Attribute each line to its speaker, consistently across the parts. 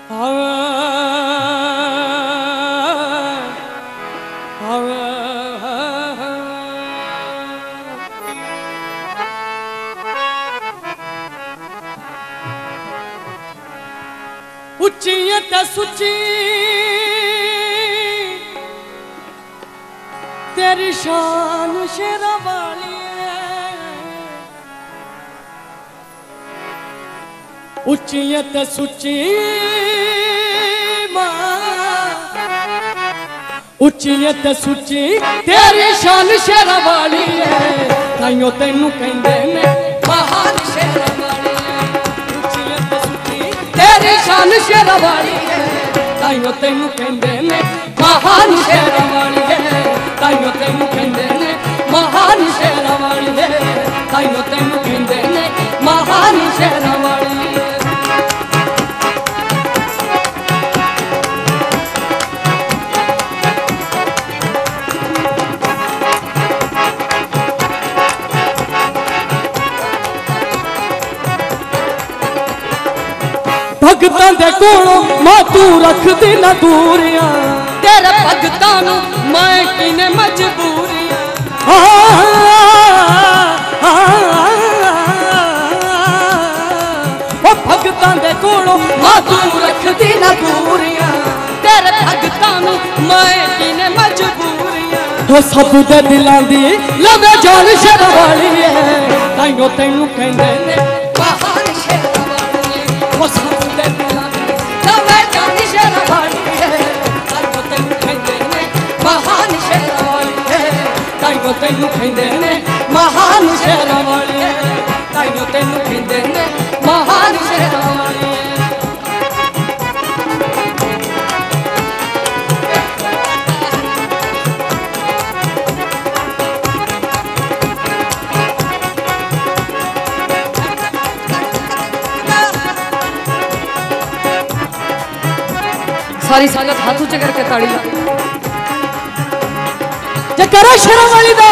Speaker 1: उच्ची ते सुची तेरी शान शेरा वाली उच्ची ते सुची उच्ची ते सुची तेरी शान शेरा वाली है ताइयों तेनू कहंदे ने महान शेरा वाली है उच्ची ते सुची तेरी शान शेरा वाली है ताइयों तेनू कहंदे ने महान शेरा वाली है ताइयों तेनू कहंदे ने महान शेरा वाली है ताइयों तेनू कहंदे ने महान शेरा वाली है। भगतां दे कोलों मां तू रखदी ना दूरियां तेरे भगतां नू मैं किने मजबूरियां ओ भगतां दे कोलों मां तू रखदी ना दूरियां तेरे भगतां नू मैं किने मजबूरियां ओ सब दे दिलां दी लवे जान शेरा वाली है ताइयों तैनू कहंदे ने महान शेरा वाली है ओ सब दे दिलां दी लवे जान शेरा वाली है ताइयों तैनू कहंदे ने महान शेरा वाली है ताइयों तैनू कहंदे ने महान शेरा वाली है ताइयों तैनू कहंदे ने महान शेरा वाली है। सारी संगत हाथ ऊंचे करके ताड़ी ला जयकारा शेरा वाली दा।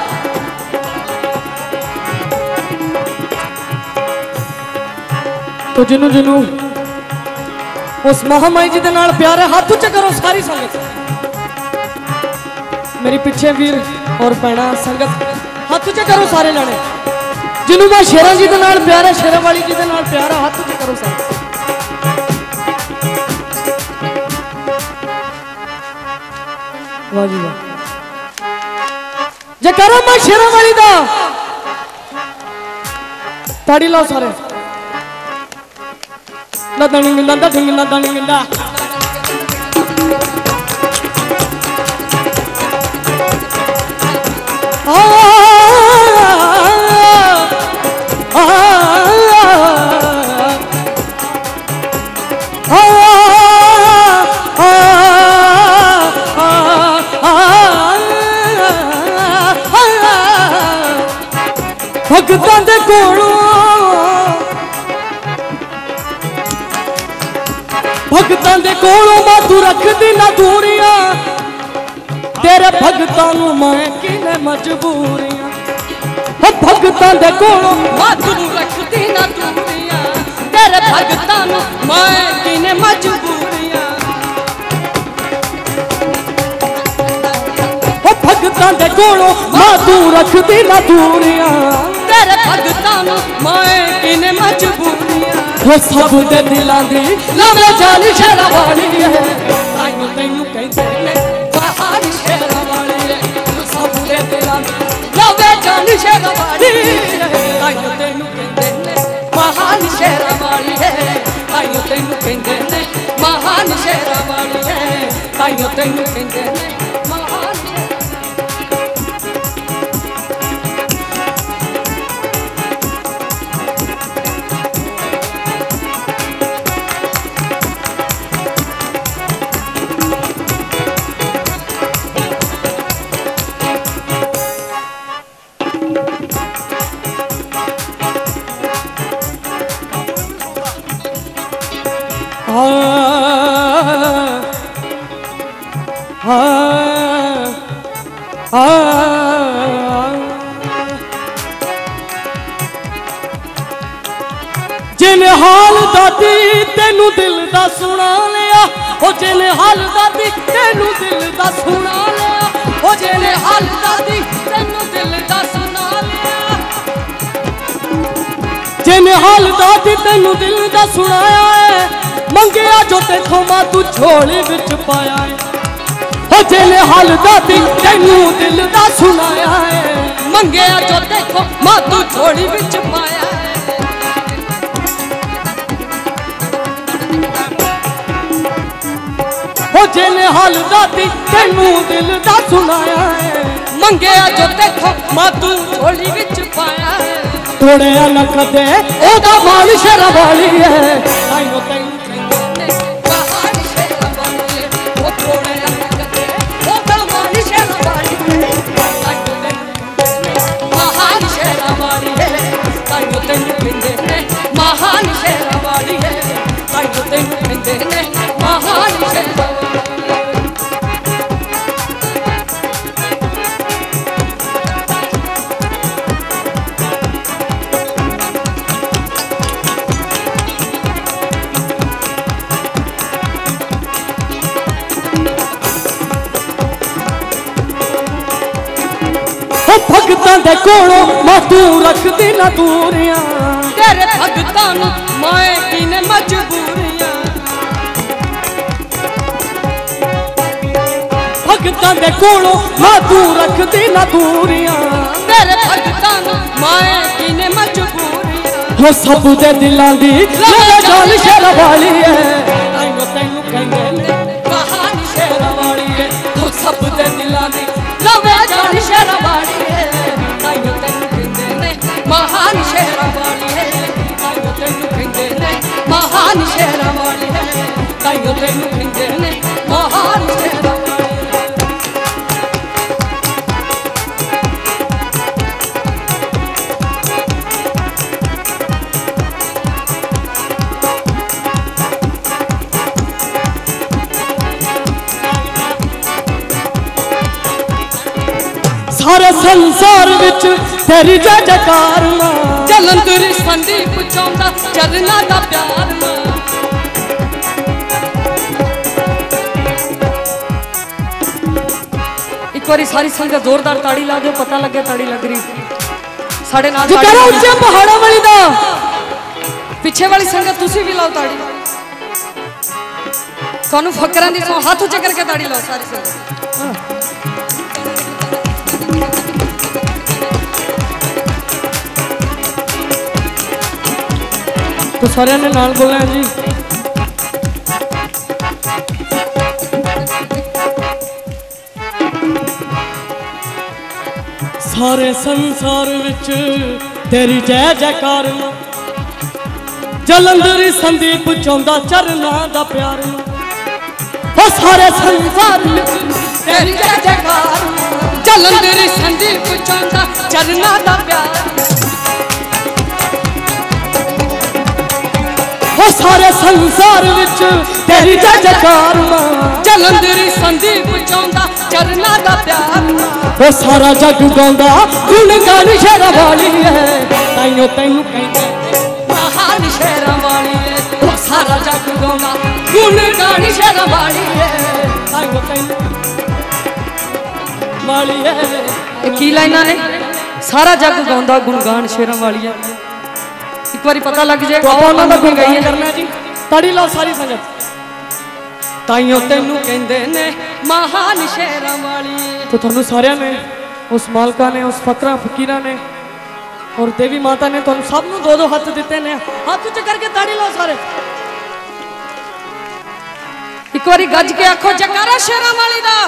Speaker 1: तो जिन्नू जिन्नू उस महामाई जी दे नाल प्यार है हाथ ऊंचे करो सारी संगत मेरी पीछे वीर और भैणा संगत हाथ ऊंचे करो सारे जाने जिन्नू मैं शेरा जी दे नाल प्यार है शेरा वाली जी दे नाल प्यार है हाथ ऊंचे करो सारे। वाह जी वाह जयकारा मां शेरा वाली दा ताड़ी लाओ सारे ना दानी मिला दा ढिंगना दानी मिला भगतां दे कोलों मां तू रखदी ना दूरियां तेरे भगतां नू मैं किने मजबूरियां भगतां दे कोलों मां तू रखदी ना दूरियां तेरे भगतां नू मैं किने मजबूरियां भगतां दे कोलों मां तू रखदी ना दूरियां तेरे भगतां नू मैं किने मजबूरियां वो सब दे दिलां दी लवे जान शेरा वाली है ताइयों तैनू कहंदे ने महान शेरा वाली है वो सब दे दिलां दी लवे जान शेरा वाली है ताइयों तैनू कहंदे ने महान शेरा वाली है ताइयों तैनू कहंदे ने महान शेरा वाली है ताइयों तैनू कहंदे ने महान जिन हाल दादी तेनू दिल दा सुना दा सुना लिया ओ जेने हाल दादी तैनू दिल दा सुना लिया जेने हाल दादी तैनू दिल दा सुनाया है मंगिया जो देखो मां तू झोली विच पाया है ओ जेने हाल दादी तैनू दिल दा सुनाया है मंगिया जो देखो मां तू झोली विच पाया है ओ जेने हाल दादी तैनू दिल दा सुनाया है मंगिया जो देखो मां तू झोली विच पाया है तोड़े न कदे ओदा माल शर्म वाली है ताइयों तैनू कहंदे ने महान शर्म वाली है ओ तोड़े न कदे ओदा माल शर्म वाली है ताइयों तैनू महान शर्म वाली है ताइयों तैनू कहंदे ने महान शर्म वाली है ताइयों तैनू कहंदे ने महान शर्म भगतां दे कोलों मां तू रखदी ना दूरियां तेरे भगतां नूं मैं किने मजबूरियां भगतां दे कोलों मां तू रखदी ना दूरियां तेरे भगतां नूं मैं किने मजबूरियां हो सब दे दिलां दी जान शहर वाली है ताइयों तैनू कहंदे ने महान शहर वाली है हो सब दे दिलां दी जान शहर वाली है ताइयों तैनू कहंदे ने महान शहर वाली है ताइयों तैनू कहंदे ने महान शहर वाली है ताइयों तैनू कहंदे ने महान शहर वाली सारे संसार विच तेरी जय जयकार मां जलंधर संदीप चांदा चरना दा प्यार मां एक बारी सारी संगत जोरदार ताड़ी ला दो पता लगे ताड़ी लग रही साढ़े नाल करो उच्चे पहाड़ों वाली दा पीछे वाली संगत तुसी भी लाओ ताड़ी ਤੁਹਾਨੂੰ ਫਕਰਾਂ ਦੀ ਸੌ ਹੱਥ ਉੱਚੇ ਕਰਕੇ ਤਾੜੀ ਲਾਓ ਸਾਰੀ ਸੰਗਤ तो सारे ने नाल बोलना है जी सारे संसार विच तेरी जय जयकार मां जलंधर संदीप चांदा चरना दा प्यार मां ओ सारे संसार विच तेरी जय जयकार जलंधर संदीप चांदा चरना दा प्यार सारे संसार विच तेरी जय जयकार मां जलंधर संदीप चांदा चरना दा प्यार ओ सारा जग गांदा गुण गान शहर वाली है ताइयों तैनू कहंदे महान शहर वाली है ओ सारा जग गांदा गुण गान शहर वाली है ताइयों तैनू वाली है की लाइना ने सारा जग गांदा गुण गान शहर वाली है एक बारी पता लग जाए तो उन्होंने गुण गाई करना जी ताड़ी लाओ सारी संगत ताइयों तैनू कहंदे ने महान शहरां वाली तो तुहानू सारियां ने उस मालका ने उस फकरा फकीरा ने और देवी माता ने तुहानू सब नू दो दो हाथ दिते ने हाथ उच्चे करके ताड़ी लाओ सारे एक बारी गज के आखो जयकारा शहरां वाली दा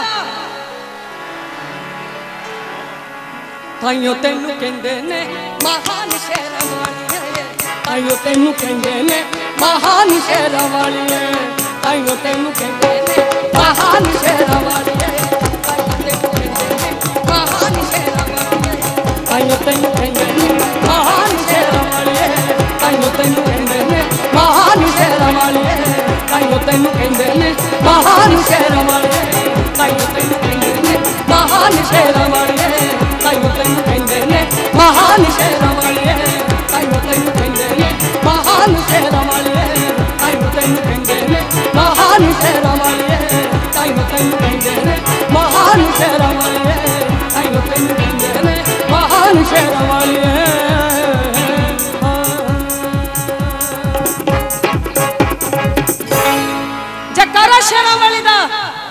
Speaker 1: ताइयों तैनू कहंदे ने महान शहरां वाली ताइयों तैनू कहंदे ने महान शहर वाली है ताइयों तैनू कहंदे ने महान शहर वाली है महान शहर वाली है ताइयों तैनू कहंदे ने महान शहर वाली है ताइयों तैनू कहंदे ने महान शहर वाली है ताइयों तैनू कहंदे ने महान शहर वाली है ताइयों तैनू कहंदे ने महान शहर वाली है ताइयों तैनू कहंदे ने महान शहर वाली है ताइयों तैनू कहंदे ने महान शहर वाली है ताइयों तैनू कहंदे ने महान शहर वाली है ताइयों तैनू कहंदे ने ਸ਼ੇਰਾਂ ਵਾਲੀਏ ਆਇਓ ਤੈਨੂੰ ਕਹਿੰਦੇ ਨੇ ਮਹਾਨ ਸ਼ੇਰਾਂ ਵਾਲੀਏ ਜਕਾਰਾ ਸ਼ੇਰਾਂ ਵਾਲੀ ਦਾ